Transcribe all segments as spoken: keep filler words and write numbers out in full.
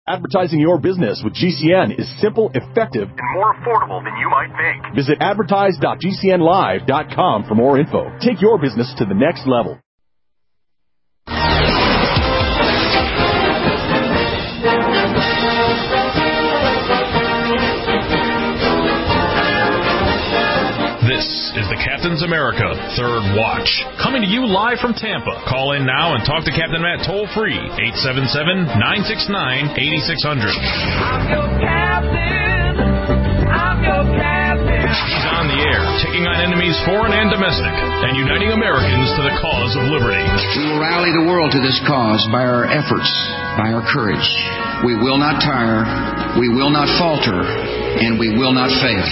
Advertising your business with G C N is simple, effective, and more affordable than you might think. Visit advertise dot g c n live dot com for more info. Take your business to the next level. This is the Captain's America Third Watch, coming to you live from Tampa. Call in now and talk to Captain Matt toll-free, eight seven seven, nine six nine, eight six zero zero. I'm your captain. I'm your captain. He's on the air, taking on enemies foreign and domestic, and uniting Americans to the cause of liberty. We will rally the world to this cause by our efforts, by our courage. We will not tire, we will not falter, and we will not fail.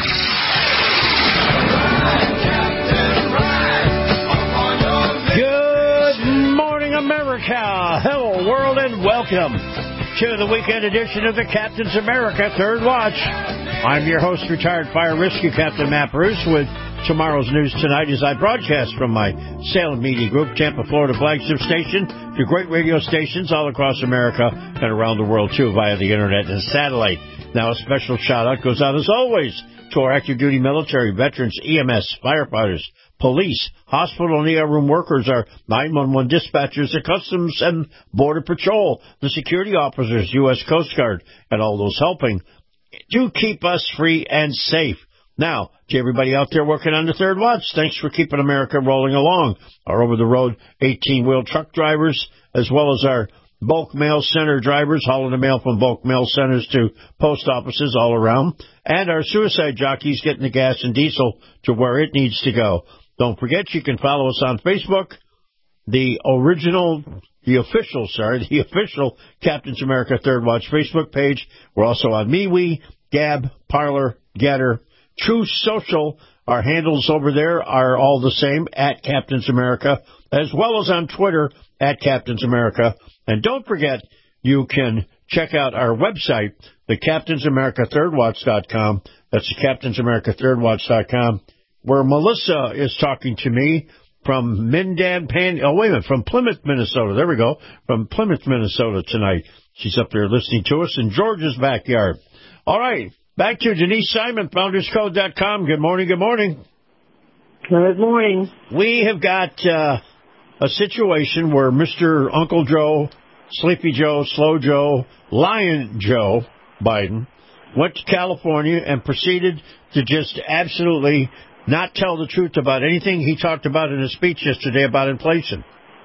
Good morning, America. Hello, world, and welcome to the weekend edition of the Captain's America Third Watch. I'm your host, retired fire rescue captain Matt Bruce, with tomorrow's news tonight as I broadcast from my Salem Media Group, Tampa, Florida flagship station, to great radio stations all across America and around the world, too, via the internet and satellite. Now, a special shout-out goes out, as always, to our active duty military, veterans, E M S, firefighters, police, hospital and E R room workers, our nine one one dispatchers, the Customs and Border Patrol, the security officers, U S Coast Guard, and all those helping to keep us free and safe. Now, to everybody out there working on the Third Watch, thanks for keeping America rolling along. Our over-the-road eighteen-wheel truck drivers, as well as our bulk mail center drivers, hauling the mail from bulk mail centers to post offices all around, and our suicide jockeys getting the gas and diesel to where it needs to go. Don't forget, you can follow us on Facebook, the original, the official, sorry, the official Captain's America Third Watch Facebook page. We're also on MeWe, Gab, Parler, Getter, True Social. Our handles over there are all the same, at Captain's America, as well as on Twitter, at Captain's America. And don't forget, you can check out our website, the captains america third watch dot com. That's the captains america third watch dot com, where Melissa is talking to me from Mindan Pan. Oh, wait a minute, from Plymouth, Minnesota. There we go, from Plymouth, Minnesota tonight. She's up there listening to us in George's backyard. All right, back to Denise Simon, founders code dot com. Good morning, good morning. Good morning. We have got uh, a situation where Mister Uncle Joe, Sleepy Joe, Slow Joe, Lion Joe Biden went to California and proceeded to just absolutely not tell the truth about anything he talked about in his speech yesterday about inflation.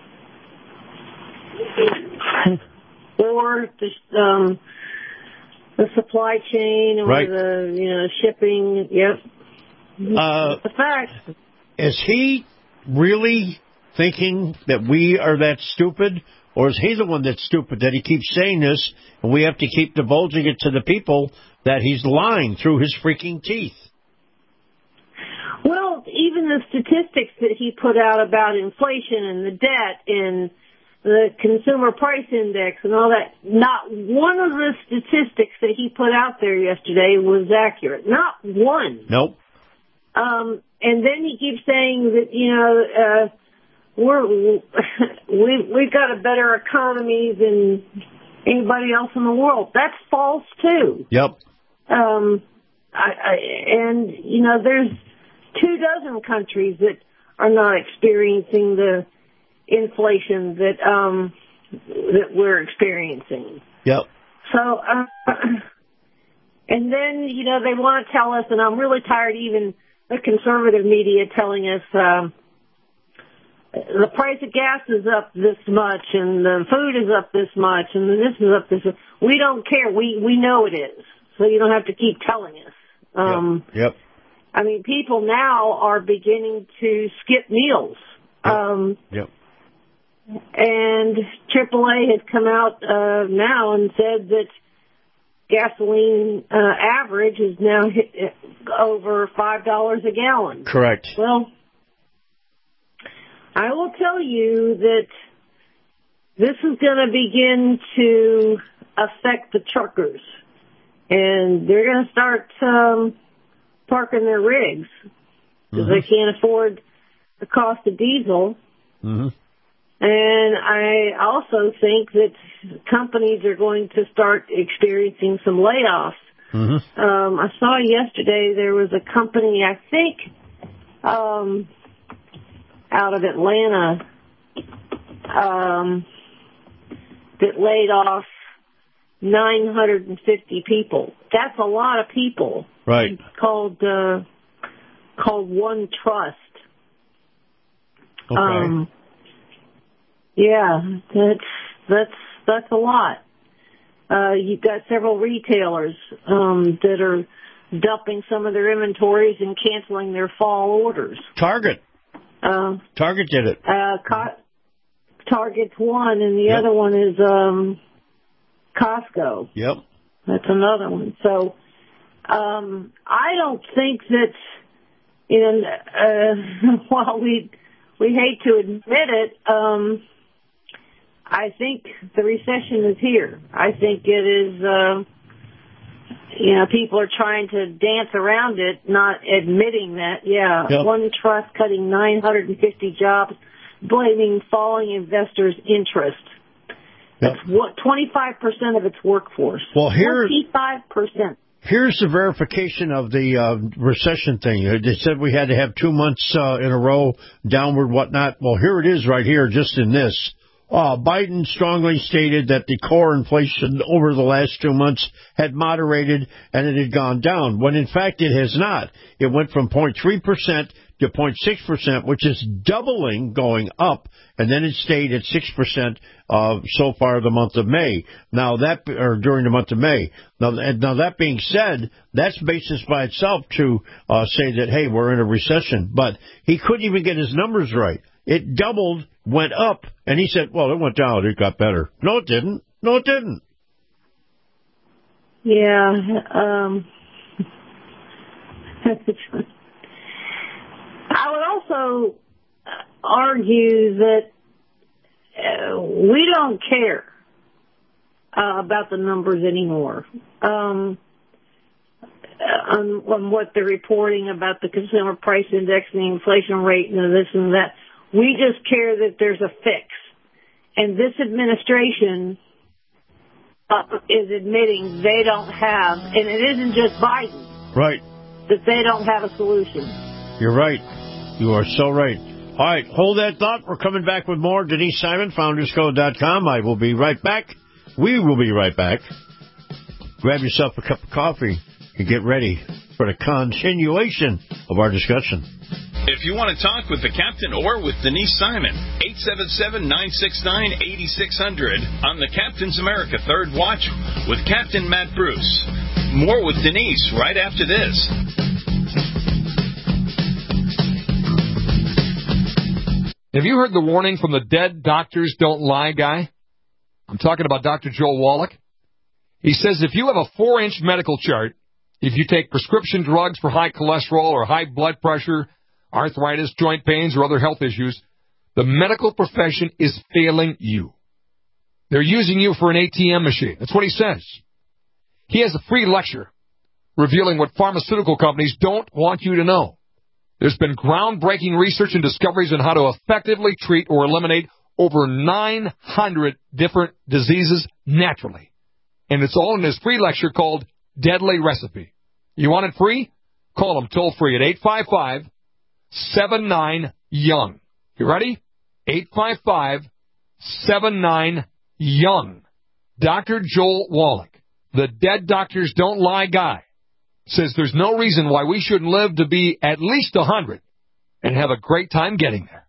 Or the, um, the supply chain, or right. the you know shipping. Yep. Uh, the fact. Is he really thinking that we are that stupid? Or is he the one that's stupid, that he keeps saying this, and we have to keep divulging it to the people that he's lying through his freaking teeth? Well, even the statistics that he put out about inflation and the debt and the consumer price index and all that, not one of the statistics that he put out there yesterday was accurate. Not one. Nope. Um, and then he keeps saying that, you know, uh, We're, we, we've got a better economy than anybody else in the world. That's false, too. Yep. Um, I, I, and, you know, there's two dozen countries that are not experiencing the inflation that um, that we're experiencing. Yep. So, uh, and then, you know, they want to tell us, and I'm really tired even the conservative media telling us, um, the price of gas is up this much, and the food is up this much, and this is up this much. We don't care. We we know it is, so you don't have to keep telling us. Um, yep. yep. I mean, people now are beginning to skip meals. Yep. Um, yep. And triple A had come out uh, now and said that gasoline uh, average is now hit over five dollars a gallon. Correct. Well, I will tell you that this is going to begin to affect the truckers, and they're going to start um, parking their rigs because mm-hmm. they can't afford the cost of diesel. Mm-hmm. And I also think that companies are going to start experiencing some layoffs. Mm-hmm. Um, I saw yesterday there was a company, I think, um, out of Atlanta, um, that laid off nine hundred fifty people. That's a lot of people. Right. It's called, uh, called One Trust. Okay. Um, yeah, that's, that's, that's a lot. Uh, you've got several retailers, um, that are dumping some of their inventories and canceling their fall orders. Target. Uh, Target did it. Uh, Co- Target's one, and the Yep. other one is, um, Costco. Yep. That's another one. So, um, I don't think that, you know, uh, while we, we hate to admit it, um, I think the recession is here. I think it is, uh, you know, people are trying to dance around it, not admitting that, yeah, Yep. One Trust cutting nine hundred fifty jobs, blaming falling investors' interest. Yep. That's what, twenty-five percent of its workforce. Well, here, twenty-five percent. Here's the verification of the uh, recession thing. They said we had to have two months uh, in a row, downward, whatnot. Well, here it is right here, just in this. Uh, Biden strongly stated that the core inflation over the last two months had moderated and it had gone down, when in fact it has not. It went from zero point three percent to zero point six percent, which is doubling going up, and then it stayed at six percent uh, so far the month of May. Now that, or during the month of May. Now, now that being said, that's basis by itself to uh, say that, hey, we're in a recession. But he couldn't even get his numbers right. It doubled, went up, and he said, well, it went down, it got better. No, it didn't. No, it didn't. Yeah. Um, I would also argue that uh, we don't care uh, about the numbers anymore. Um, on, on what they're reporting about the consumer price index and the inflation rate and this and that. We just care that there's a fix. And this administration uh, is admitting they don't have, and it isn't just Biden. Right. That they don't have a solution. You're right. You are so right. All right, hold that thought. We're coming back with more. Denise Simon, founders code dot com. I will be right back. We will be right back. Grab yourself a cup of coffee and get ready for the continuation of our discussion. If you want to talk with the captain or with Denise Simon, eight seven seven, nine six nine, eight six zero zero on the Captain's America Third Watch with Captain Matt Bruce. More with Denise right after this. Have you heard the warning from the dead doctors don't lie guy? I'm talking about Doctor Joel Wallach. He says if you have a four-inch medical chart, if you take prescription drugs for high cholesterol or high blood pressure, arthritis, joint pains, or other health issues, the medical profession is failing you. They're using you for an A T M machine. That's what he says. He has a free lecture revealing what pharmaceutical companies don't want you to know. There's been groundbreaking research and discoveries on how to effectively treat or eliminate over nine hundred different diseases naturally. And it's all in his free lecture called Deadly Recipe. You want it free? Call him toll free at eight five five, seven nine, young. You ready? eight five five, seven nine, young. Doctor Joel Wallach, the dead doctors don't lie guy, says there's no reason why we shouldn't live to be at least one hundred and have a great time getting there.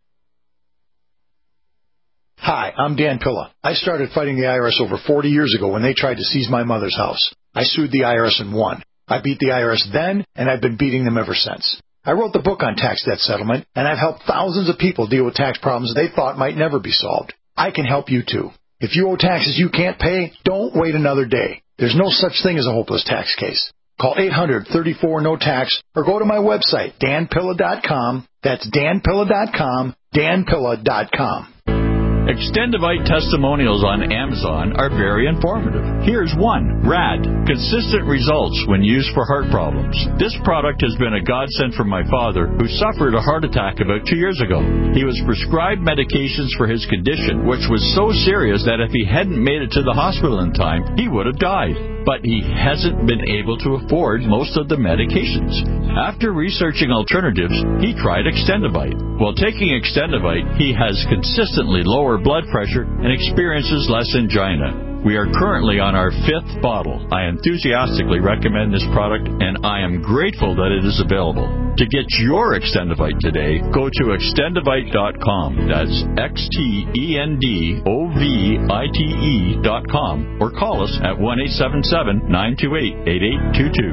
Hi, I'm Dan Pilla. I started fighting the I R S over forty years ago when they tried to seize my mother's house. I sued the I R S and won. I beat the I R S then, and I've been beating them ever since. I wrote the book on tax debt settlement, and I've helped thousands of people deal with tax problems they thought might never be solved. I can help you too. If you owe taxes you can't pay, don't wait another day. There's no such thing as a hopeless tax case. Call eight hundred, thirty-four, no tax or go to my website, dan pilla dot com. That's dan pilla dot com, dan pilla dot com. Extendivite testimonials on Amazon are very informative. Here's one. Rad. Consistent results when used for heart problems. This product has been a godsend for my father, who suffered a heart attack about two years ago. He was prescribed medications for his condition, which was so serious that if he hadn't made it to the hospital in time, he would have died. But he hasn't been able to afford most of the medications. After researching alternatives, he tried Extendivite. While taking Extendivite, he has consistently lower blood pressure and experiences less angina. We are currently on our fifth bottle. I enthusiastically recommend this product, and I am grateful that it is available. To get your Extendivite today, go to extendivite dot com. That's X T E N D O V I T E dot com, or call us at one eight seven seven, nine two eight, eight eight two two.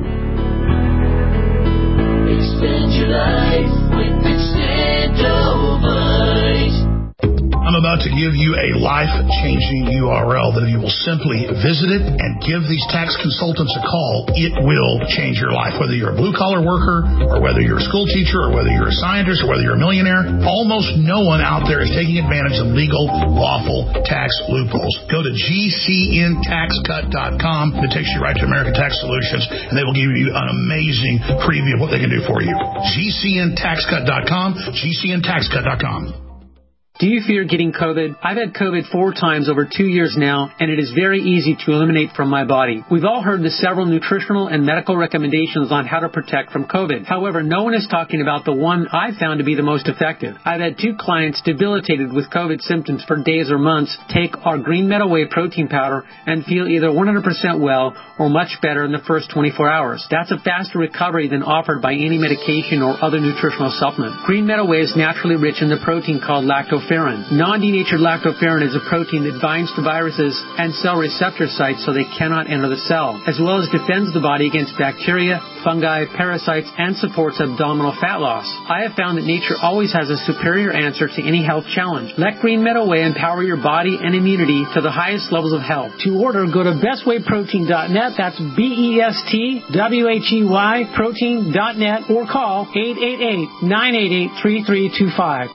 Extend your life with Extendivite. I'm about to give you a life-changing U R L that if you will simply visit it and give these tax consultants a call, it will change your life. Whether you're a blue-collar worker, or whether you're a school teacher, or whether you're a scientist, or whether you're a millionaire, almost no one out there is taking advantage of legal, lawful tax loopholes. Go to G C N tax cut dot com. It takes you right to American Tax Solutions, and they will give you an amazing preview of what they can do for you. G C N tax cut dot com, G C N tax cut dot com. Do you fear getting COVID? I've had COVID four times over two years now, and it is very easy to eliminate from my body. We've all heard the several nutritional and medical recommendations on how to protect from COVID. However, no one is talking about the one I've found to be the most effective. I've had two clients debilitated with COVID symptoms for days or months take our Green Meadow Whey protein powder and feel either one hundred percent well or much better in the first twenty-four hours. That's a faster recovery than offered by any medication or other nutritional supplement. Green Meadow Whey is naturally rich in the protein called lactopherrin. Non-denatured lactoferrin is a protein that binds to viruses and cell receptor sites so they cannot enter the cell, as well as defends the body against bacteria, fungi, parasites, and supports abdominal fat loss. I have found that nature always has a superior answer to any health challenge. Let Green Meadow Whey empower your body and immunity to the highest levels of health. To order, go to best way protein dot net. That's B E S T W H E Y protein dot net, or call eight eight eight, nine eight eight, three three two five.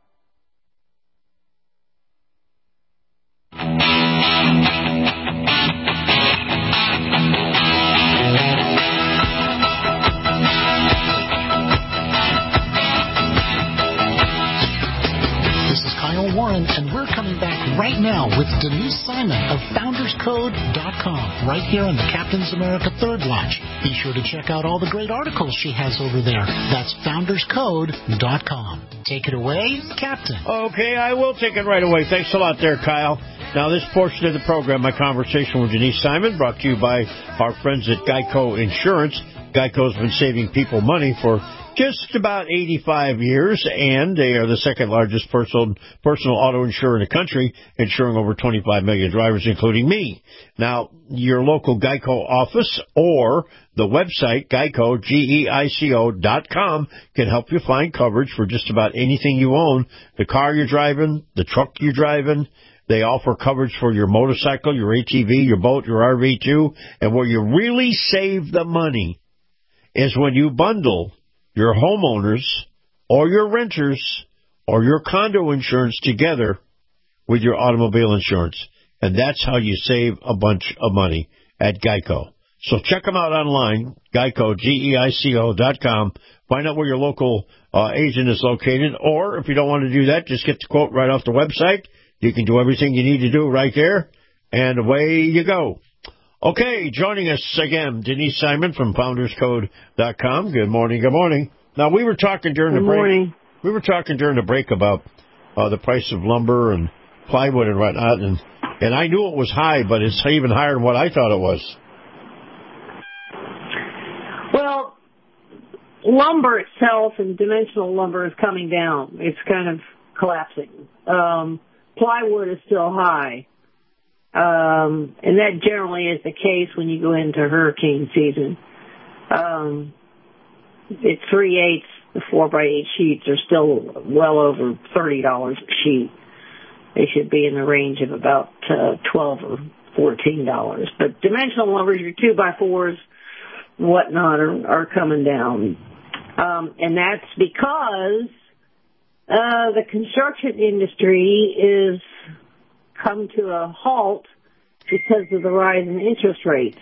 Warren, and we're coming back right now with Denise Simon of founders code dot com, right here on the Captain's America Third Watch. Be sure to check out all the great articles she has over there. That's founders code dot com. Take it away, Captain. Okay, I will take it right away. Thanks a lot there, Kyle. Now, this portion of the program, my conversation with Denise Simon, brought to you by our friends at Geico Insurance. Geico's been saving people money for just about eighty-five years, and they are the second largest personal, personal auto insurer in the country, insuring over twenty-five million drivers, including me. Now, your local Geico office or the website, Geico, G E I C O dot com, can help you find coverage for just about anything you own. The car you're driving, the truck you're driving. They offer coverage for your motorcycle, your A T V, your boat, your R V too. And where you really save the money is when you bundle your homeowners or your renters or your condo insurance together with your automobile insurance. And that's how you save a bunch of money at Geico. So check them out online, Geico, G E I C O dot com. Find out where your local uh, agent is located. Or if you don't want to do that, just get the quote right off the website. You can do everything you need to do right there, and away you go. Okay, joining us again, Denise Simon from founders code dot com. Good morning, good morning. Now, we were talking during good the break. Morning. We were talking during the break about uh, the price of lumber and plywood and whatnot, and, and I knew it was high, but it's even higher than what I thought it was. Well, lumber itself and dimensional lumber is coming down. It's kind of collapsing. Um, plywood is still high. Um, and that generally is the case when you go into hurricane season. Um, at three-eighths, the four by eight sheets are still well over thirty dollars a sheet. They should be in the range of about uh, twelve or fourteen dollars. But dimensional lumbers, your two by fours, whatnot, are, are coming down. Um, and that's because uh, the construction industry is come to a halt because of the rise in interest rates.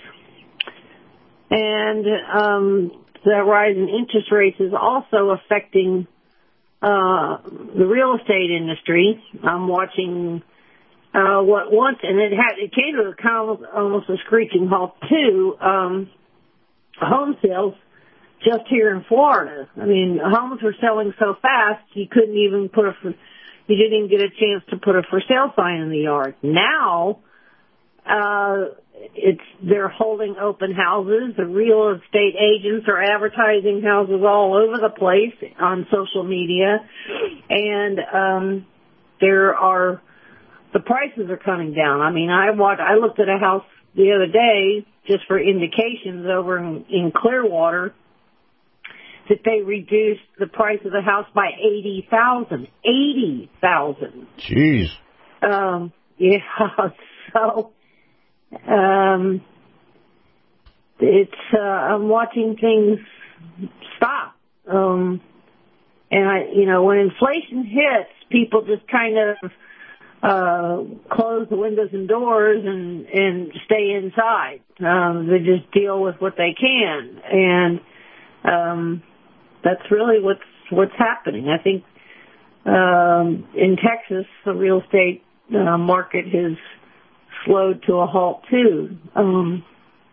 And um, the rise in interest rates is also affecting uh, the real estate industry. I'm watching uh, what once, and it had it came to a kind of almost a screeching halt too. Um, home sales just here in Florida. I mean, homes were selling so fast you couldn't even put a you didn't even get a chance to put a for sale sign in the yard. Now, uh, it's they're holding open houses. The real estate agents are advertising houses all over the place on social media, and um, there are the prices are coming down. I mean, I watched, I looked at a house the other day just for indications over in, in Clearwater that they reduced the price of the house by eighty thousand. Eighty thousand. Jeez. Um. Yeah. So. Um, it's, uh, I'm watching things stop. Um, and I, you know, when inflation hits, people just kind of, uh, close the windows and doors and, and stay inside. Um, they just deal with what they can. And, um, that's really what's, what's happening. I think, um, in Texas, the real estate, uh, market has slowed to a halt too. Um,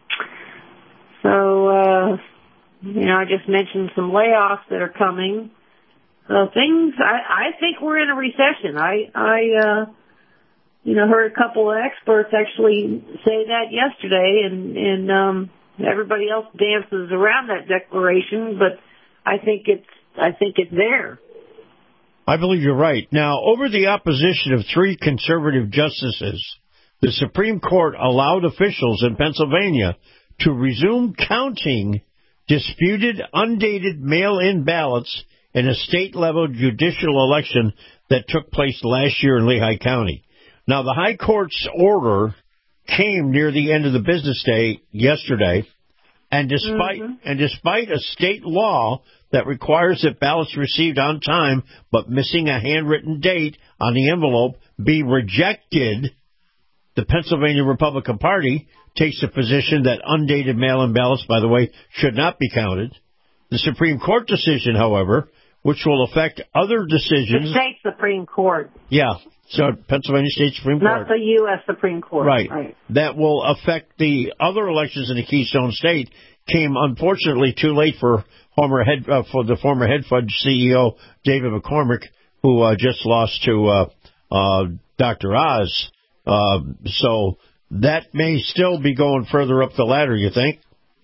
so, uh, you know, I just mentioned some layoffs that are coming. Uh, things, I, I think we're in a recession. I, I, uh, you know, heard a couple of experts actually say that yesterday, and, and, um, everybody else dances around that declaration, but I think it's, I think it's there. I believe you're right. Now, over the opposition of three conservative justices, the Supreme Court allowed officials in Pennsylvania to resume counting disputed, undated mail-in ballots in a state-level judicial election that took place last year in Lehigh County. Now, the High Court's order came near the end of the business day yesterday, and despite mm-hmm. and despite a state law that requires that ballots received on time but missing a handwritten date on the envelope be rejected, the Pennsylvania Republican Party takes the position that undated mail-in ballots, by the way, should not be counted. The Supreme Court decision, however, which will affect other decisions... The state Supreme Court. Yeah, so Pennsylvania State Supreme Court. Not the U S Supreme Court. Right. right. That will affect the other elections in the Keystone State came, unfortunately, too late for, former head, uh, for the former Head Fudge C E O, David McCormick, who uh, just lost to uh, uh, Doctor Oz. Uh, so that may still be going further up the ladder, you think?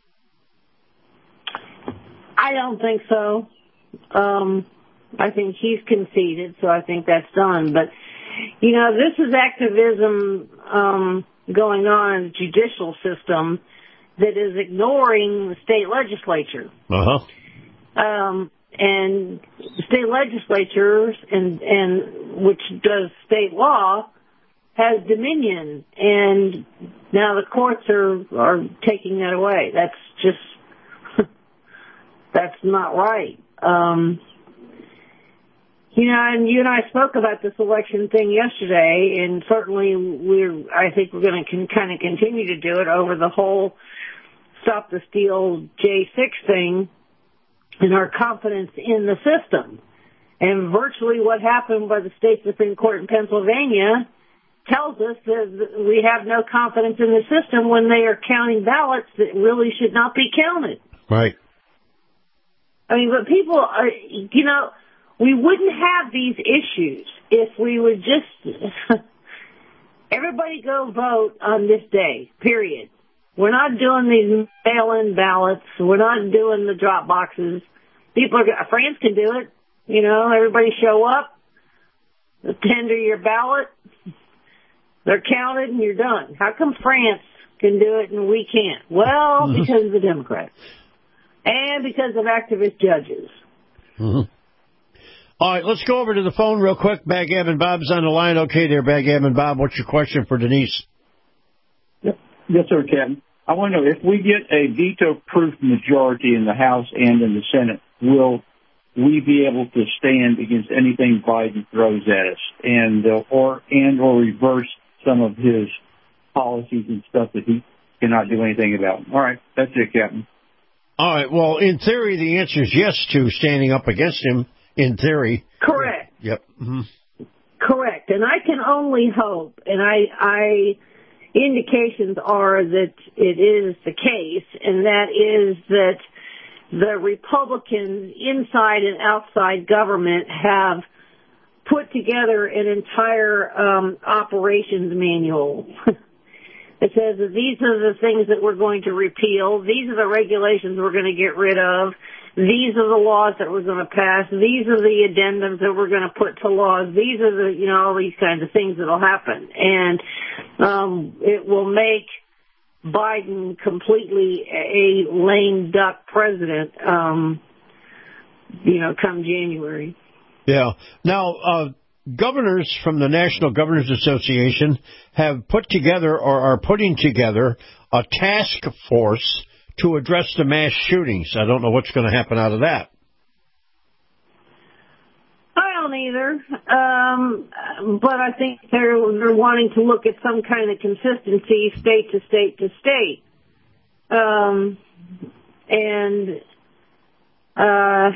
I don't think so. Um, I think he's conceded, so I think that's done. But, you know, this is activism um, going on in the judicial system that is ignoring the state legislature. Uh-huh. Um, and state legislatures, and, and which does state law, has dominion, and now the courts are are taking that away. That's just that's not right. Um, you know, and you and I spoke about this election thing yesterday, and certainly we're. I think we're going to con- kind of continue to do it over the whole Stop the Steal J six thing, and our confidence in the system, and virtually what happened by the state Supreme Court in Pennsylvania tells us that we have no confidence in the system when they are counting ballots that really should not be counted. Right. I mean, but people are, you know, we wouldn't have these issues if we would just, everybody go vote on this day, period. We're not doing these mail-in ballots. We're not doing the drop boxes. People are, France can do it. You know, everybody show up, tender your ballot. They're counted and you're done. How come France can do it and we can't? Well, because of the Democrats. And because of activist judges. Mm-hmm. All right, let's go over to the phone real quick. Backgammon Bob's on the line. Okay there, Backgammon Bob. What's your question for Denise? Yep. Yes, sir, Kevin. I want to know, if we get a veto-proof majority in the House and in the Senate, will we be able to stand against anything Biden throws at us, and uh, or and or reverse some of his policies and stuff that he cannot do anything about. All right, that's it, Captain. All right, well, in theory, the answer is yes to standing up against him, in theory. Correct. Yep. Mm-hmm. Correct. And I can only hope, and I, I, indications are that it is the case, and that is that the Republicans inside and outside government have put together an entire um, operations manual. It says that these are the things that we're going to repeal. These are the regulations we're going to get rid of. These are the laws that we're going to pass. These are the addendums that we're going to put to laws. These are the, you know, all these kinds of things that will happen. And um, it will make Biden completely a lame duck president, um, you know, come January. Yeah. Now, uh, governors from the National Governors Association have put together or are putting together a task force to address the mass shootings. I don't know what's going to happen out of that. I don't either, um, but I think they're they're wanting to look at some kind of consistency, state to state to state, um, and uh,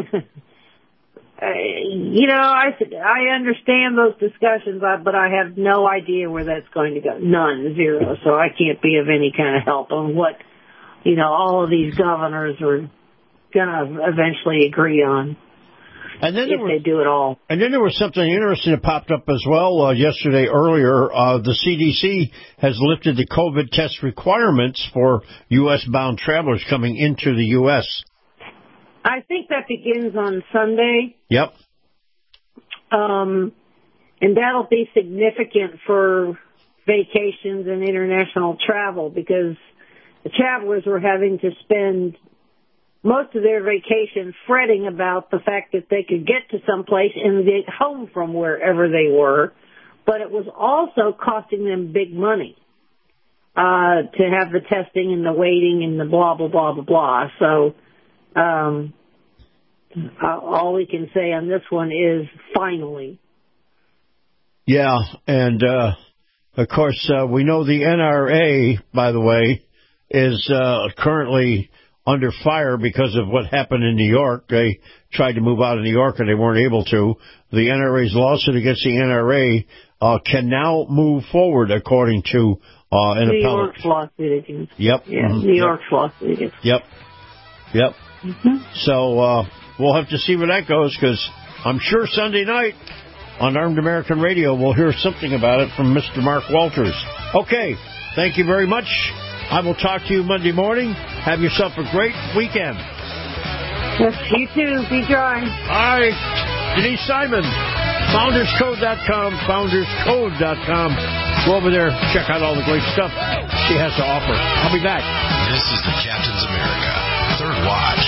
you know, I I understand those discussions, but I have no idea where that's going to go. None, zero. So I can't be of any kind of help on what, you know, all of these governors are going to eventually agree on. And then if was, they do it all. And then there was something interesting that popped up as well uh, yesterday earlier. Uh, the C D C has lifted the COVID test requirements for U S bound travelers coming into the U S I think that begins on Sunday. Yep. Um, and that'll be significant for vacations and international travel because the travelers were having to spend most of their vacation fretting about the fact that they could get to someplace and get home from wherever they were, but it was also costing them big money uh, to have the testing and the waiting and the blah, blah, blah, blah, blah. So um, all we can say on this one is finally. Yeah, and uh, of course, uh, we know the N R A, by the way, is uh, currently under fire because of what happened in New York. They tried to move out of New York and they weren't able to. The N R A's lawsuit against the N R A uh, can now move forward according to uh, an New appellate. York's lawsuit against. Yep. Yeah, Mm-hmm. New York's yep. lawsuit against. Yep. Yep. Mm-hmm. So uh, we'll have to see where that goes because I'm sure Sunday night on Armed American Radio we'll hear something about it from Mister Mark Walters. Okay. Thank you very much. I will talk to you Monday morning. Have yourself a great weekend. Yes, you too. Be dry. All right. Denise Simon, founders code dot com, founders code dot com. Go over there, check out all the great stuff she has to offer. I'll be back. This is the Captain's America Third Watch.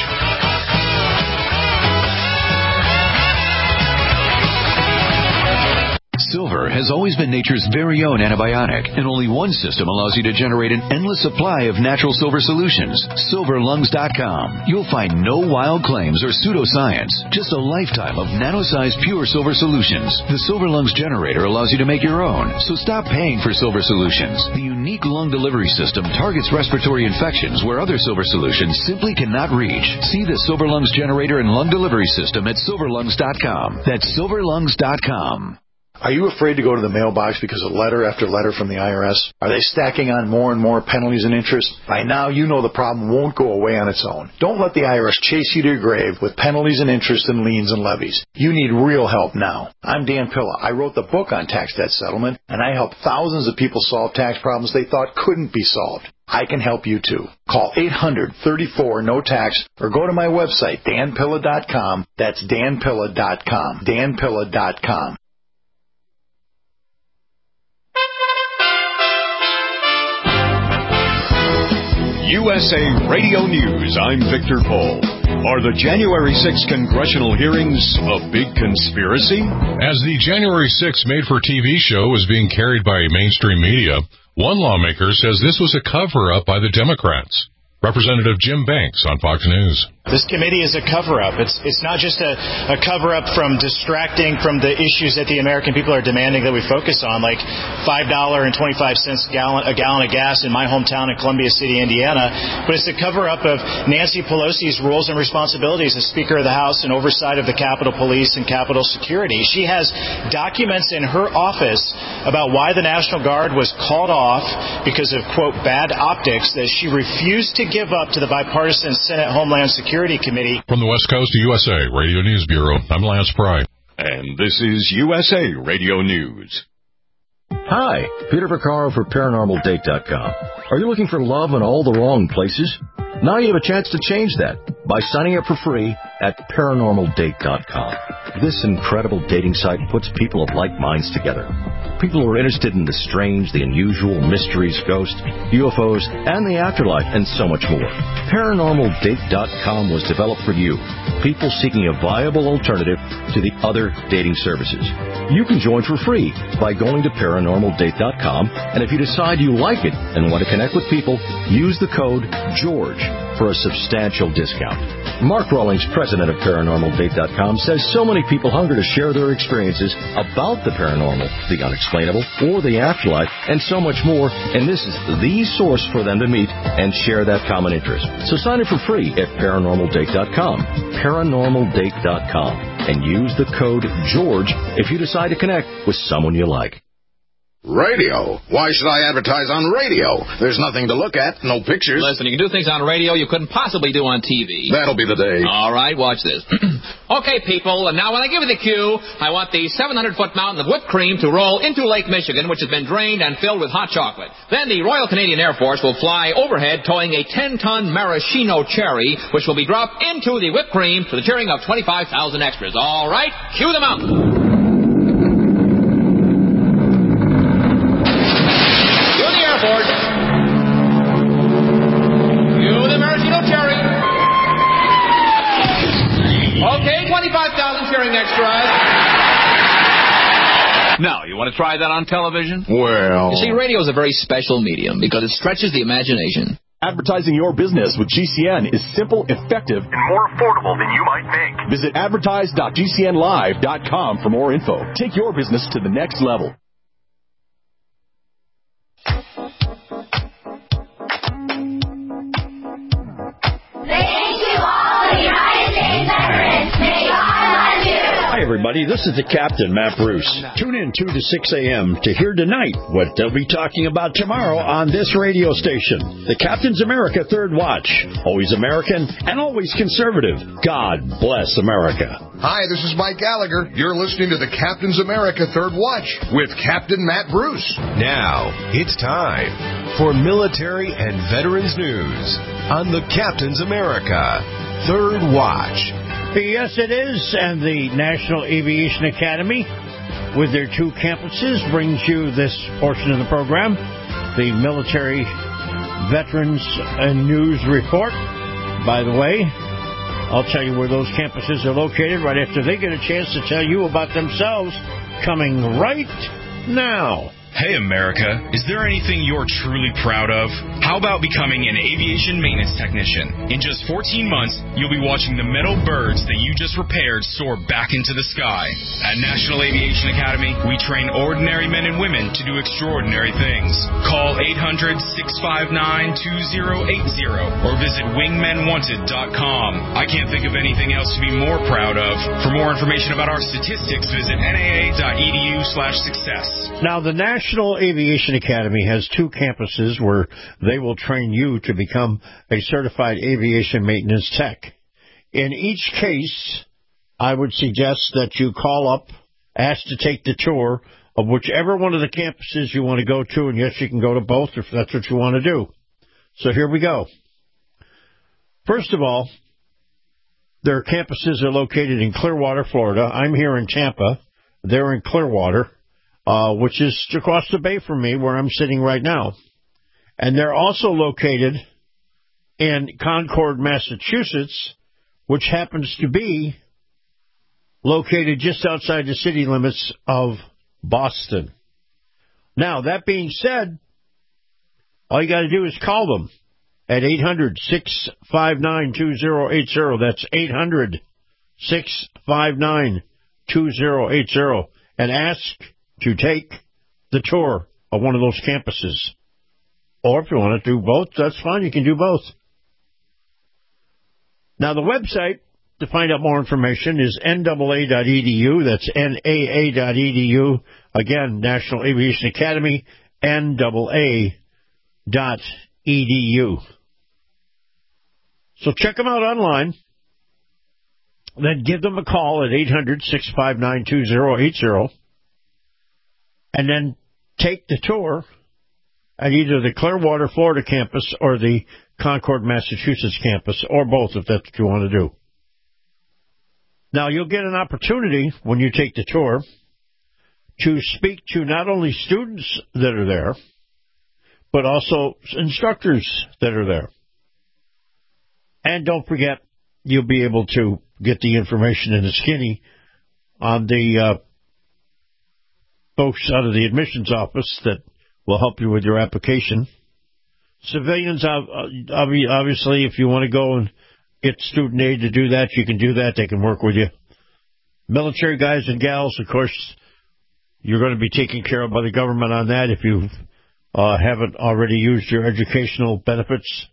Silver has always been nature's very own antibiotic, and only one system allows you to generate an endless supply of natural silver solutions. silver lungs dot com. You'll find no wild claims or pseudoscience, just a lifetime of nano-sized pure silver solutions. The Silver Lungs generator allows you to make your own, so stop paying for silver solutions. The unique lung delivery system targets respiratory infections where other silver solutions simply cannot reach. See the Silver Lungs generator and lung delivery system at silver lungs dot com. That's silver lungs dot com. Are you afraid to go to the mailbox because of letter after letter from the I R S? Are they stacking on more and more penalties and interest? By now, you know the problem won't go away on its own. Don't let the I R S chase you to your grave with penalties and interest and liens and levies. You need real help now. I'm Dan Pilla. I wrote the book on tax debt settlement, and I help thousands of people solve tax problems they thought couldn't be solved. I can help you too. Call eight hundred, thirty-four, no tax or go to my website, dan pilla dot com. That's dan pilla dot com. dan pilla dot com. U S A Radio News, I'm Victor Pohl. Are the January sixth congressional hearings a big conspiracy? As the January sixth made-for-T V show was being carried by mainstream media, one lawmaker says this was a cover-up by the Democrats. Representative Jim Banks on Fox News. This committee is a cover-up. It's it's not just a, a cover-up from distracting from the issues that the American people are demanding that we focus on, like five dollars and twenty-five cents a gallon, a gallon of gas in my hometown in Columbia City, Indiana. But it's a cover-up of Nancy Pelosi's roles and responsibilities as Speaker of the House and oversight of the Capitol Police and Capitol Security. She has documents in her office about why the National Guard was called off because of, quote, bad optics that she refused to give up to the bipartisan Senate Homeland Security Committee. From the West Coast to U S A Radio News Bureau, I'm Lance Pry. And this is U S A Radio News. Hi, Peter Vaccaro for Paranormal Date dot com. Are you looking for love in all the wrong places? Now you have a chance to change that by signing up for free at Paranormal Date dot com. This incredible dating site puts people of like minds together. People who are interested in the strange, the unusual, mysteries, ghosts, U F Os, and the afterlife, and so much more. Paranormal Date dot com was developed for you, people seeking a viable alternative to the other dating services. You can join for free by going to Paranormal Date dot com, and if you decide you like it and want to connect with people, use the code GEORGE for a substantial discount. Mark Rawlings, president of Paranormal Date dot com, says so many people hunger to share their experiences about the paranormal, the unexplainable, or the afterlife, and so much more, and this is the source for them to meet and share that common interest. So sign up for free at Paranormal Date dot com, Paranormal Date dot com, and use the code GEORGE if you decide to connect with someone you like. Radio? Why should I advertise on radio? There's nothing to look at, no pictures. Listen, you can do things on radio you couldn't possibly do on T V. That'll be the day. All right, watch this. Okay, people, and now when I give you the cue, I want the seven hundred foot mountain of whipped cream to roll into Lake Michigan, which has been drained and filled with hot chocolate. Then the Royal Canadian Air Force will fly overhead towing a ten ton maraschino cherry, which will be dropped into the whipped cream to the cheering of twenty-five thousand extras. All right, cue the mountain. twenty-five thousand cheering extras. Now, you want to try that on television? Well... You see, radio is a very special medium because it stretches the imagination. Advertising your business with G C N is simple, effective, and more affordable than you might think. Visit advertise dot G C N live dot com for more info. Take your business to the next level. Hi, everybody. This is the Captain, Matt Bruce. Tune in two to six a.m. to hear tonight what they'll be talking about tomorrow on this radio station. The Captain's America Third Watch. Always American and always conservative. God bless America. Hi, this is Mike Gallagher. You're listening to the Captain's America Third Watch with Captain Matt Bruce. Now, it's time for military and veterans news on the Captain's America Third Watch. Yes, it is, and the National Aviation Academy, with their two campuses, brings you this portion of the program, the Military Veterans and News Report. By the way, I'll tell you where those campuses are located right after they get a chance to tell you about themselves, coming right now. Hey, America, is there anything you're truly proud of? How about becoming an aviation maintenance technician? In just fourteen months, you'll be watching the metal birds that you just repaired soar back into the sky. At National Aviation Academy, we train ordinary men and women to do extraordinary things. Call eight hundred, six five nine, two zero eight zero or visit wingmen wanted dot com. I can't think of anything else to be more proud of. For more information about our statistics, visit N A A dot E D U slash success. Now, the National National Aviation Academy has two campuses where they will train you to become a certified aviation maintenance tech. In each case, I would suggest that you call up, ask to take the tour of whichever one of the campuses you want to go to, and yes, you can go to both if that's what you want to do. So here we go. First of all, their campuses are located in Clearwater, Florida. I'm here in Tampa. They're in Clearwater. Uh, which is across the bay from me where I'm sitting right now. And they're also located in Concord, Massachusetts, which happens to be located just outside the city limits of Boston. Now, that being said, all you got to do is call them at eight hundred, six five nine, two zero eight zero. That's eight hundred, six five nine, two zero eight zero. And ask to take the tour of one of those campuses. Or if you want to do both, that's fine. You can do both. Now, the website to find out more information is N A A dot E D U. That's N A A dot E D U. Again, National Aviation Academy, N A A dot E D U. So check them out online. Then give them a call at eight hundred, six five nine, two zero eight zero. And then take the tour at either the Clearwater, Florida campus or the Concord, Massachusetts campus, or both if that's what you want to do. Now, you'll get an opportunity when you take the tour to speak to not only students that are there, but also instructors that are there. And don't forget, you'll be able to get the information in the skinny on the uh, folks out of the admissions office that will help you with your application. Civilians, obviously, if you want to go and get student aid to do that, you can do that. They can work with you. Military guys and gals, of course, you're going to be taken care of by the government on that if you uh, haven't already used your educational benefits.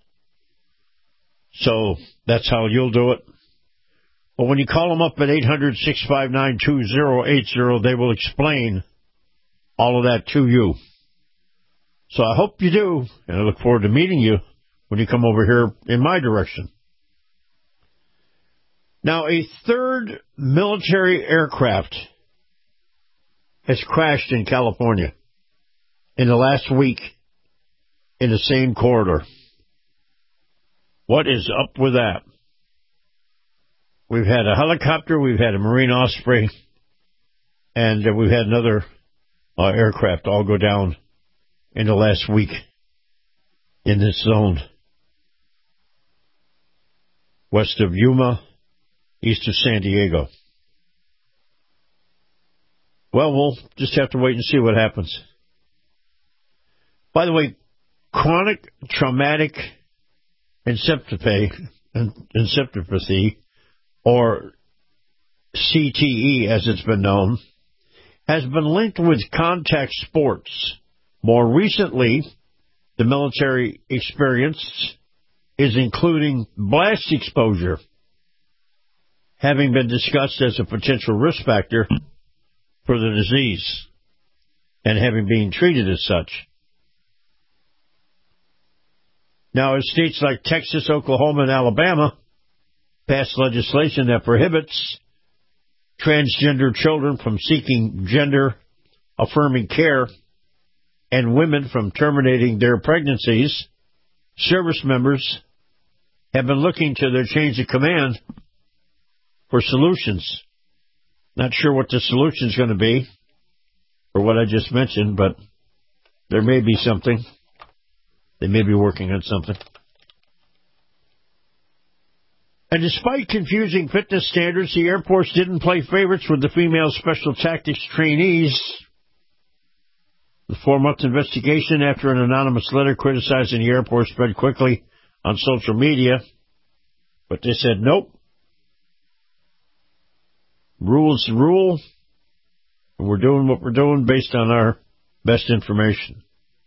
So that's how you'll do it. But when you call them up at eight hundred, six five nine, two zero eight zero, they will explain all of that to you. So I hope you do, and I look forward to meeting you when you come over here in my direction. Now, a third military aircraft has crashed in California in the last week in the same corridor. What is up with that? We've had a helicopter, we've had a Marine Osprey, and uh, we've had another uh, aircraft all go down in the last week in this zone. West of Yuma, east of San Diego. Well, we'll just have to wait and see what happens. By the way, chronic traumatic encephalopathy, encephalopathy, or C T E as it's been known, has been linked with contact sports. More recently, the military experience is including blast exposure, having been discussed as a potential risk factor for the disease and having been treated as such. Now, as states like Texas, Oklahoma, and Alabama passed legislation that prohibits transgender children from seeking gender-affirming care and women from terminating their pregnancies, service members have been looking to their chains of command for solutions. Not sure what the solution is going to be for what I just mentioned, but there may be something. They may be working on something. And despite confusing fitness standards, the Air Force didn't play favorites with the female special tactics trainees. The four-month investigation after an anonymous letter criticizing the Air Force spread quickly on social media, but they said, nope. Rules the rule, and we're doing what we're doing based on our best information.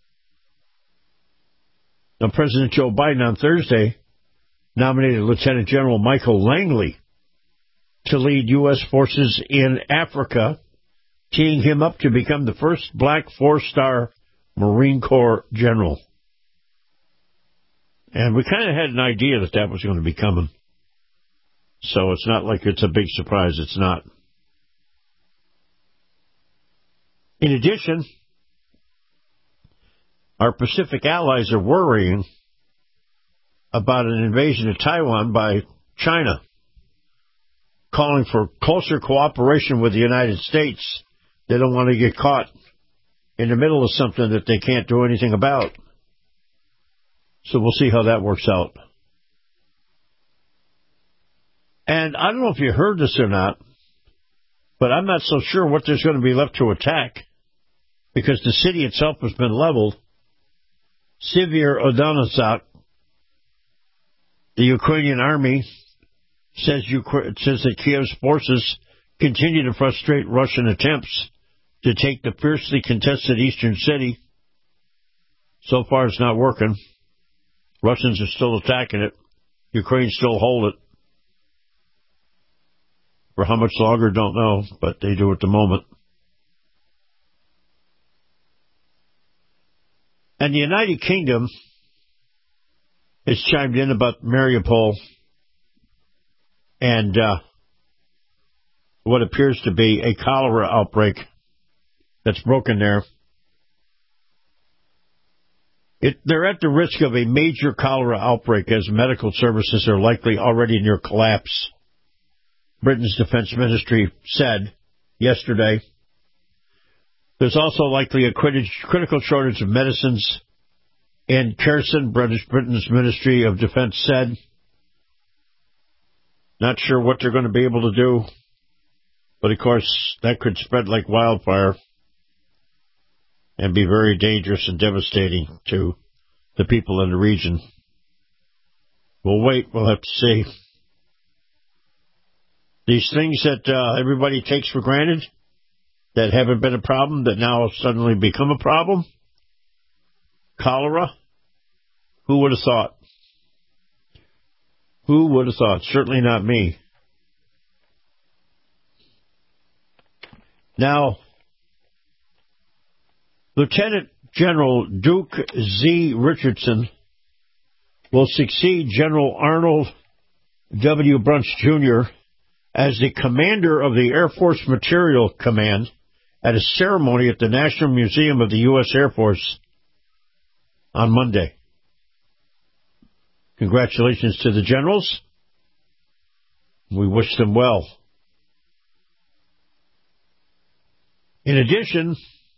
Now, President Joe Biden on Thursday nominated Lieutenant General Michael Langley to lead U S forces in Africa, teeing him up to become the first black four-star Marine Corps general. And we kind of had an idea that that was going to be coming. So it's not like it's a big surprise. It's not. In addition, our Pacific allies are worrying about an invasion of Taiwan by China, calling for closer cooperation with the United States. They don't want to get caught in the middle of something that they can't do anything about. So we'll see how that works out. And I don't know if you heard this or not, but I'm not so sure what there's going to be left to attack, because the city itself has been leveled. Xavier O'Donoghue The Ukrainian army says, Ukra- says that Kiev's forces continue to frustrate Russian attempts to take the fiercely contested eastern city. So far, it's not working. Russians are still attacking it. Ukraine still hold it. For how much longer, don't know, but they do at the moment. And the United Kingdom has chimed in about Mariupol and uh, what appears to be a cholera outbreak that's broken there. It, they're at the risk of a major cholera outbreak as medical services are likely already near collapse, Britain's defense ministry said yesterday. There's also likely a crit- critical shortage of medicines, and Kherson, British, Britain's Ministry of Defense said, not sure what they're going to be able to do, but of course that could spread like wildfire and be very dangerous and devastating to the people in the region. We'll wait. We'll have to see. These things that uh, everybody takes for granted, that haven't been a problem, that now suddenly become a problem. Cholera. Who would have thought? Who would have thought? Certainly not me. Now, Lieutenant General Duke Z. Richardson will succeed General Arnold W. Brunch, Junior as the commander of the Air Force Materiel Command at a ceremony at the National Museum of the U S Air Force on Monday. Congratulations to the generals. We wish them well. In addition,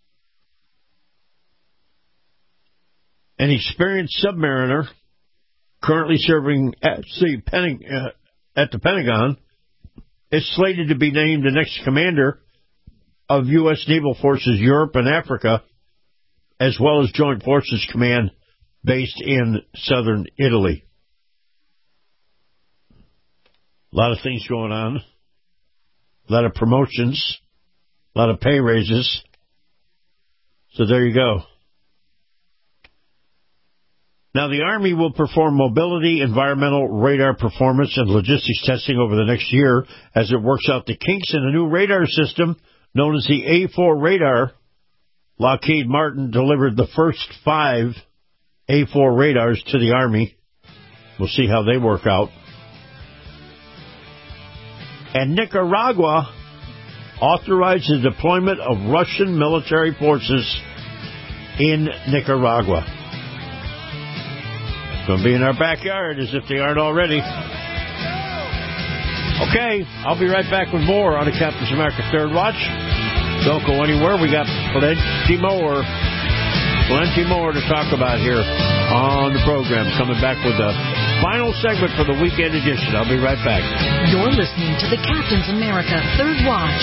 an experienced submariner currently serving at the, Pen- uh, at the Pentagon is slated to be named the next commander of U S Naval Forces Europe and Africa, as well as Joint Forces Command based in southern Italy. A lot of things going on. A lot of promotions. A lot of pay raises. So there you go. Now, the Army will perform mobility, environmental, radar performance, and logistics testing over the next year as it works out the kinks in a new radar system known as the A four radar. Lockheed Martin delivered the first five A four radars to the Army. We'll see how they work out. And Nicaragua authorized the deployment of Russian military forces in Nicaragua. Going to be in our backyard as if they aren't already. Okay, I'll be right back with more on the Captain's America Third Watch. Don't go anywhere. We got plenty more, plenty more to talk about here on the program. Coming back with the final segment for the weekend edition. I'll be right back. You're listening to the Captain's America Third Watch.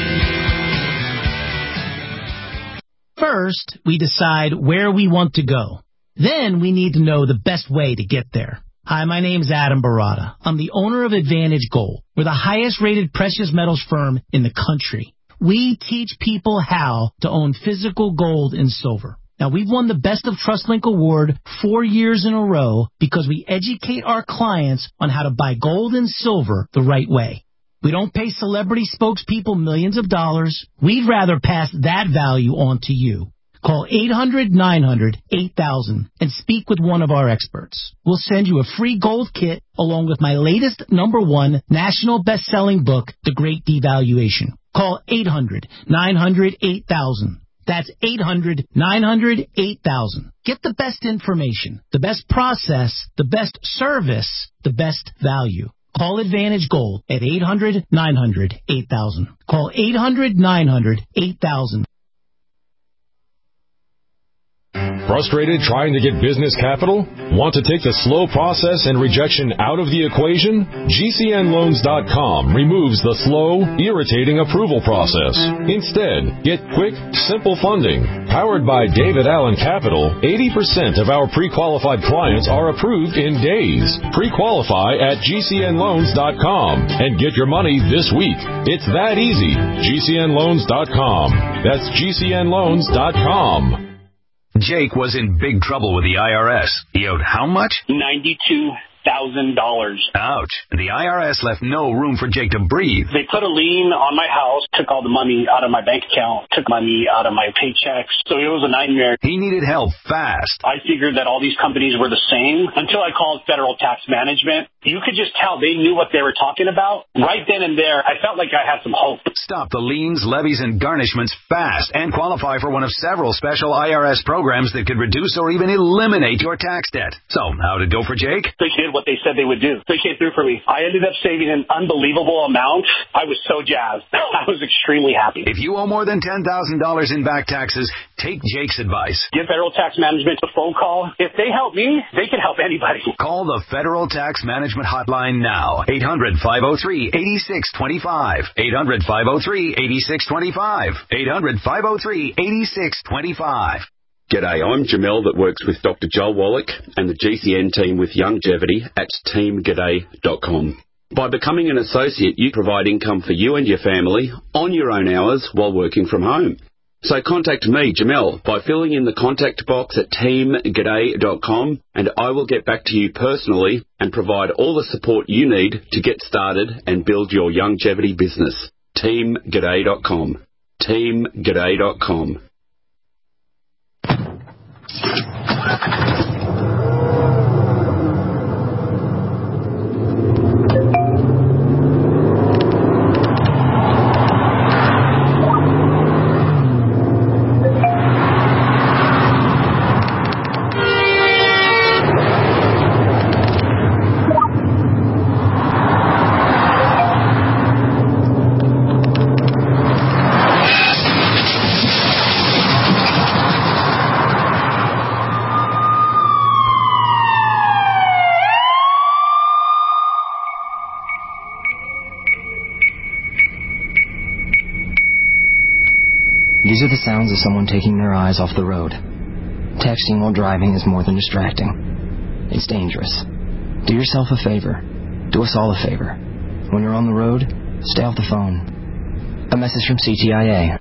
First, we decide where we want to go. Then we need to know the best way to get there. Hi, my name's Adam Barada. I'm the owner of Advantage Gold. We're the highest rated precious metals firm in the country. We teach people how to own physical gold and silver. Now, we've won the Best of TrustLink Award four years in a row because we educate our clients on how to buy gold and silver the right way. We don't pay celebrity spokespeople millions of dollars. We'd rather pass that value on to you. Call eight hundred nine hundred eight thousand and speak with one of our experts. We'll send you a free gold kit along with my latest number one national best-selling book, The Great Devaluation. Call eight hundred nine hundred eight thousand. That's eight hundred nine hundred eight thousand. Get the best information, the best process, the best service, the best value. Call Advantage Gold at eight hundred nine hundred eight thousand. Call eight hundred nine hundred eight thousand. Frustrated trying to get business capital? Want to take the slow process and rejection out of the equation? G C N loans dot com removes the slow, irritating approval process. Instead, get quick, simple funding. Powered by David Allen Capital, eighty percent of our pre-qualified clients are approved in days. Pre-qualify at G C N loans dot com and get your money this week. It's that easy. G C N loans dot com. That's G C N loans dot com. Jake was in big trouble with the I R S. He owed how much? ninety-two thousand dollars. Ouch. The I R S left no room for Jake to breathe. They put a lien on my house, took all the money out of my bank account, took money out of my paychecks. So it was a nightmare. He needed help fast. I figured that all these companies were the same until I called Federal Tax Management. You could just tell they knew what they were talking about. Right then and there, I felt like I had some hope. Stop the liens, levies, and garnishments fast and qualify for one of several special I R S programs that could reduce or even eliminate your tax debt. So, how'd it go for Jake? They did what they said they would do. They came through for me. I ended up saving an unbelievable amount. I was so jazzed. I was extremely happy. If you owe more than ten thousand dollars in back taxes, take Jake's advice. Give Federal Tax Management a phone call. If they help me, they can help anybody. Call the Federal Tax Management Hotline now. eight hundred, five oh three, eight six two five. eight hundred, five oh three, eight six two five. eight hundred, five oh three, eight six two five. G'day, I'm Jamel that works with Doctor Joel Wallach and the G C N team with Longevity at team g'day dot com. By becoming an associate, you provide income for you and your family on your own hours while working from home. So contact me, Jamel, by filling in the contact box at team g'day dot com, and I will get back to you personally and provide all the support you need to get started and build your longevity business. team g'day dot com. team g'day dot com. These are the sounds of someone taking their eyes off the road. Texting while driving is more than distracting. It's dangerous. Do yourself a favor. Do us all a favor. When you're on the road, stay off the phone. A message from C T I A.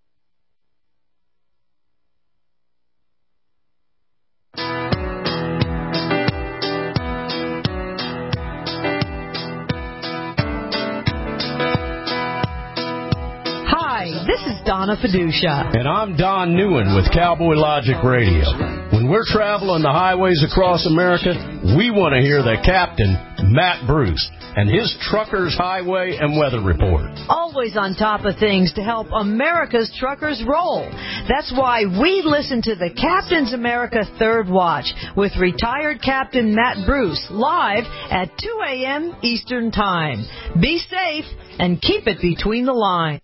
Donna Fiducia. And I'm Don Newen with Cowboy Logic Radio. When we're traveling the highways across America, we want to hear the captain, Matt Bruce, and his Truckers Highway and Weather Report. Always on top of things to help America's truckers roll. That's why we listen to the Captain's America Third Watch with retired Captain Matt Bruce live at two a.m. Eastern Time. Be safe and keep it between the lines.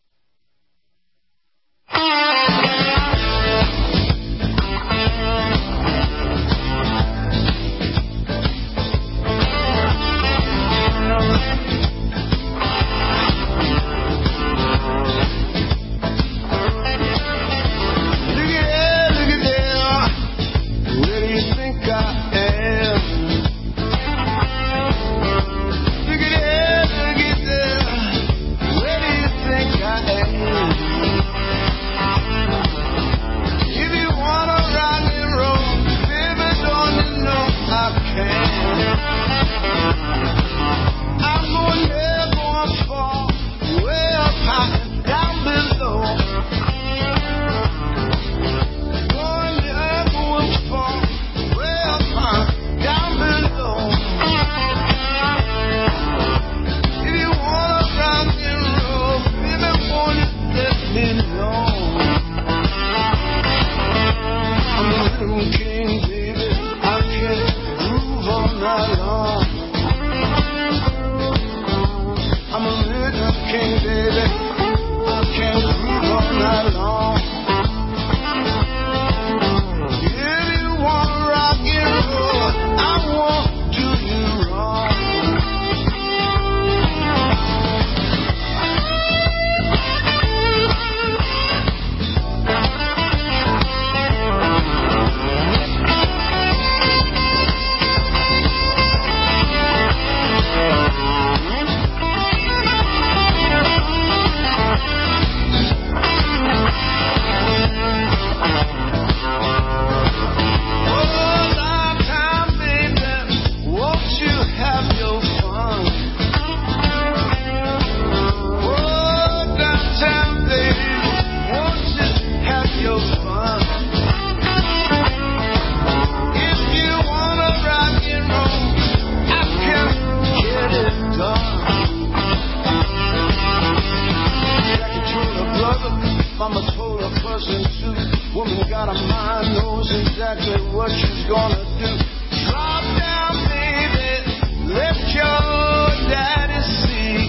listen to. Woman got a mind, knows exactly what she's gonna do. Drop down, baby, let your daddy see.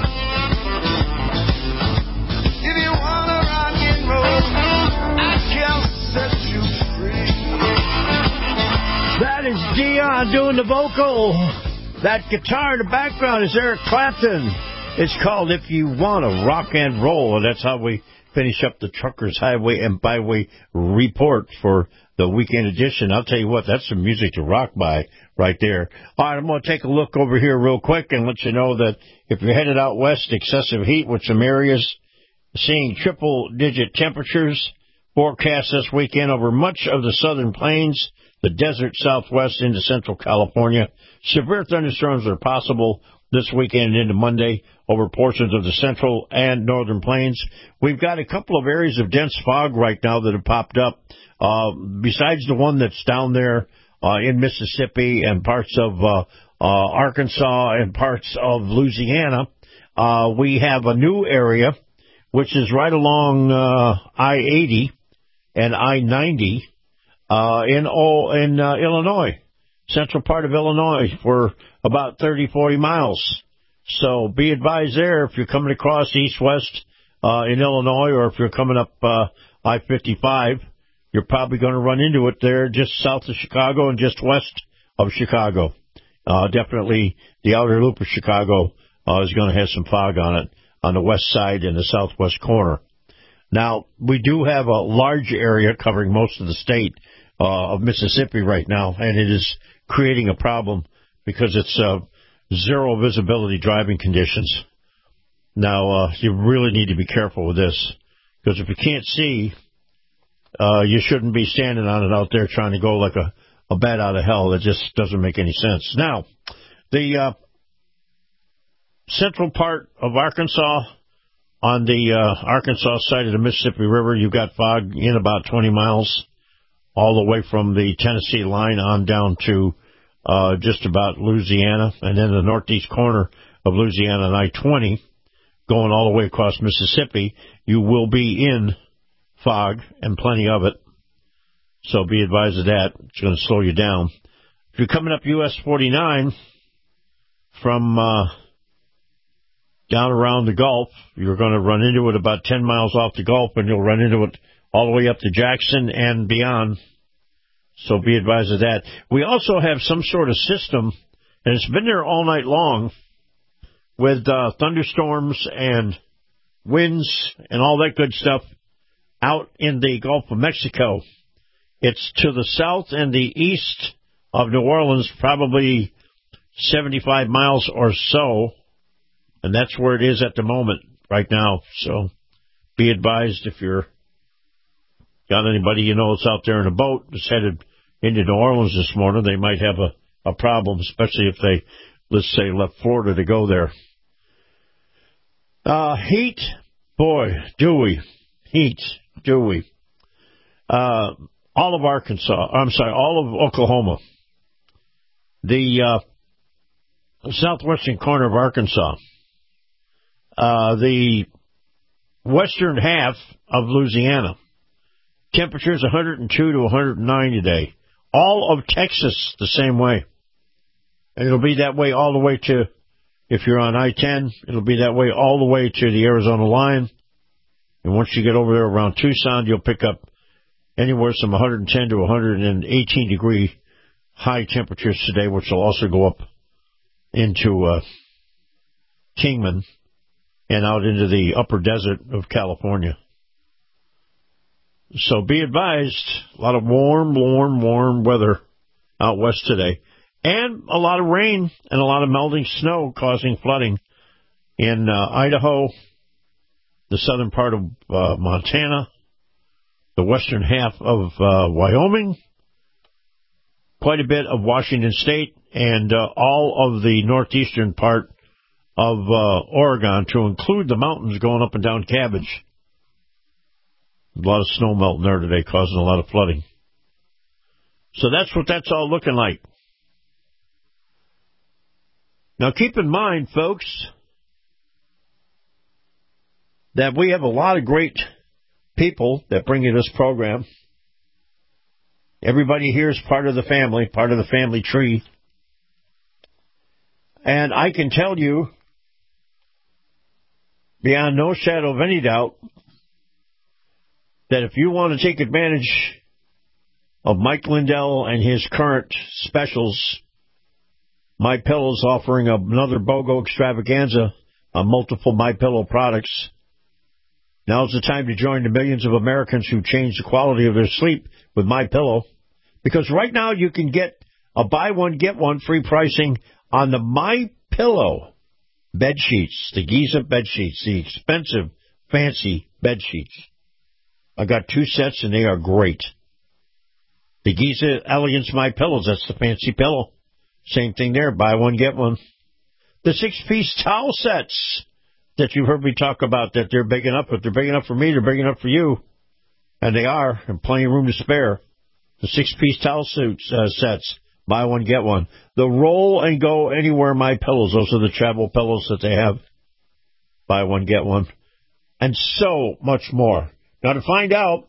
If you wanna rock and roll, I can set you free. That is Dion doing the vocal. That guitar in the background is Eric Clapton. It's called If You Want to Rock and Roll, and that's how we finish up the Truckers Highway and Byway report for the weekend edition. I'll tell you what, that's some music to rock by right there. All right, I'm going to take a look over here real quick and let you know that if you're headed out west, excessive heat with some areas seeing triple-digit temperatures forecast this weekend over much of the southern plains, the desert southwest into central California. Severe thunderstorms are possible this weekend into Monday over portions of the central and northern plains. We've got a couple of areas of dense fog right now that have popped up. Uh, besides the one that's down there uh, in Mississippi and parts of uh, uh, Arkansas and parts of Louisiana, uh, we have a new area which is right along uh, I eighty and I ninety uh, in, oh, in uh, Illinois, central part of Illinois, for about thirty, forty miles. So be advised there if you're coming across east-west uh, in Illinois, or if you're coming up uh, I fifty-five, you're probably going to run into it there just south of Chicago and just west of Chicago. Uh, definitely the outer loop of Chicago uh, is going to have some fog on it on the west side and the southwest corner. Now, we do have a large area covering most of the state uh, of Mississippi right now, and it is creating a problem because it's uh, zero visibility driving conditions. Now, uh, you really need to be careful with this, because if you can't see, uh, you shouldn't be standing on it out there trying to go like a, a bat out of hell. It just doesn't make any sense. Now, the uh, central part of Arkansas, on the uh, Arkansas side of the Mississippi River, you've got fog in about twenty miles, all the way from the Tennessee line on down to uh, just about Louisiana, and then the northeast corner of Louisiana on I twenty, going all the way across Mississippi, you will be in fog, and plenty of it. So be advised of that. It's going to slow you down. If you're coming up U S forty-nine from uh, down around the Gulf, you're going to run into it about ten miles off the Gulf, and you'll run into it all the way up to Jackson and beyond. So be advised of that. We also have some sort of system, and it's been there all night long, with uh, thunderstorms and winds and all that good stuff out in the Gulf of Mexico. It's to the south and the east of New Orleans, probably seventy-five miles or so, and that's where it is at the moment right now. So be advised if you're got anybody you know that's out there in a boat that's headed into New Orleans this morning, they might have a, a problem, especially if they, let's say, left Florida to go there. Uh, heat, boy, do we. Heat, do we. Uh, all of Arkansas, I'm sorry, all of Oklahoma, the uh, southwestern corner of Arkansas, uh, the western half of Louisiana, temperatures one hundred two to one hundred nine today. All of Texas the same way. And it'll be that way all the way to, if you're on I ten, it'll be that way all the way to the Arizona line. And once you get over there around Tucson, you'll pick up anywhere from one hundred ten to one hundred eighteen degree high temperatures today, which will also go up into uh, Kingman and out into the upper desert of California. So be advised, a lot of warm, warm, warm weather out west today. And a lot of rain and a lot of melting snow causing flooding in uh, Idaho, the southern part of uh, Montana, the western half of uh, Wyoming, quite a bit of Washington State, and uh, all of the northeastern part of uh, Oregon, to include the mountains going up and down Cabbage. A lot of snow melting there today, causing a lot of flooding. So that's what that's all looking like. Now keep in mind, folks, that we have a lot of great people that bring you this program. Everybody here is part of the family, part of the family tree. And I can tell you, beyond no shadow of any doubt, that if you want to take advantage of Mike Lindell and his current specials, MyPillow's offering another BOGO extravaganza on multiple MyPillow products. Now's the time to join the millions of Americans who change the quality of their sleep with MyPillow, because right now you can get a buy one, get one free pricing on the MyPillow bed sheets, the Giza bed sheets, the expensive, fancy bed sheets. I got two sets, and they are great. The Giza Elegance MyPillows, that's the fancy pillow. Same thing there, buy one, get one. The six-piece towel sets that you've heard me talk about, that they're big enough, but they're big enough for me, they're big enough for you. And they are, and plenty of room to spare. The six-piece towel suits, uh, sets, buy one, get one. The Roll and Go Anywhere MyPillows, those are the travel pillows that they have. Buy one, get one. And so much more. Now, to find out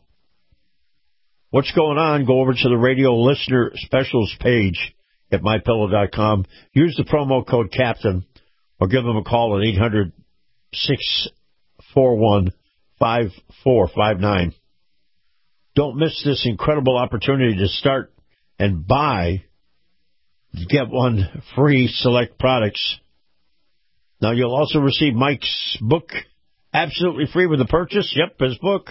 what's going on, go over to the radio listener specials page at my pillow dot com. Use the promo code CAPTAIN, or give them a call at eight hundred, six four one, five four five nine. Don't miss this incredible opportunity to start and buy, get one free select products. Now, you'll also receive Mike's book absolutely free with the purchase. Yep, his book.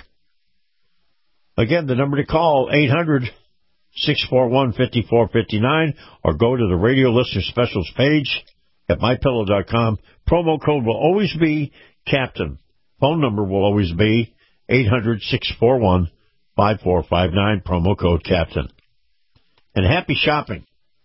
Again, the number to call, eight hundred, six four one, five four five nine, or go to the radio listener specials page at my pillow dot com. Promo code will always be CAPTAIN. Phone number will always be eight hundred, six four one, five four five nine, promo code CAPTAIN. And happy shopping.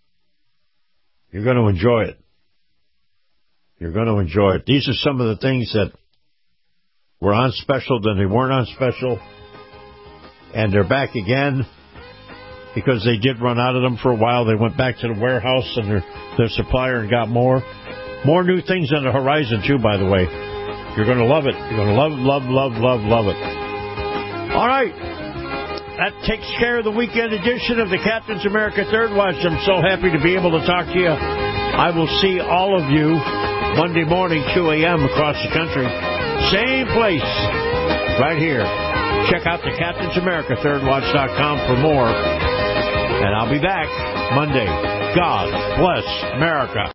You're going to enjoy it. You're going to enjoy it. These are some of the things that were on special, then they weren't on special. And they're back again because they did run out of them for a while. They went back to the warehouse and their, their supplier and got more. More new things on the horizon, too, by the way. You're going to love it. You're going to love, love, love, love, love it. All right. That takes care of the weekend edition of the Captain's America Third Watch. I'm so happy to be able to talk to you. I will see all of you Monday morning, two a.m. across the country. Same place, right here. Check out the Captain's America Third Watch dot com for more. And I'll be back Monday. God bless America.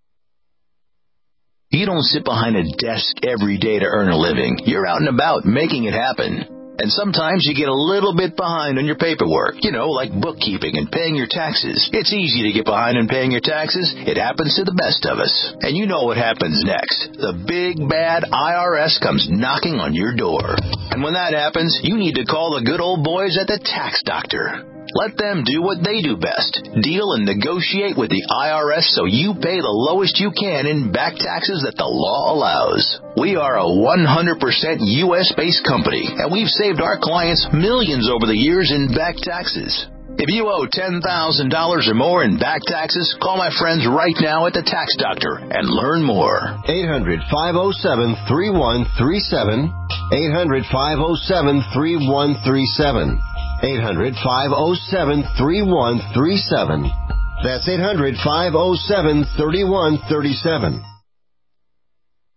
You don't sit behind a desk every day to earn a living. You're out and about making it happen. And sometimes you get a little bit behind on your paperwork, you know, like bookkeeping and paying your taxes. It's easy to get behind on paying your taxes. It happens to the best of us. And you know what happens next. The big, bad I R S comes knocking on your door. And when that happens, you need to call the good old boys at the Tax Doctor. Let them do what they do best. Deal and negotiate with the I R S so you pay the lowest you can in back taxes that the law allows. We are a one hundred percent U S-based company, and we've saved our clients millions over the years in back taxes. If you owe ten thousand dollars or more in back taxes, call my friends right now at the Tax Doctor and learn more. eight hundred, five oh seven, three one three seven. eight hundred, five oh seven, three one three seven. eight hundred, five oh seven, three one three seven. That's eight hundred, five oh seven, three one three seven.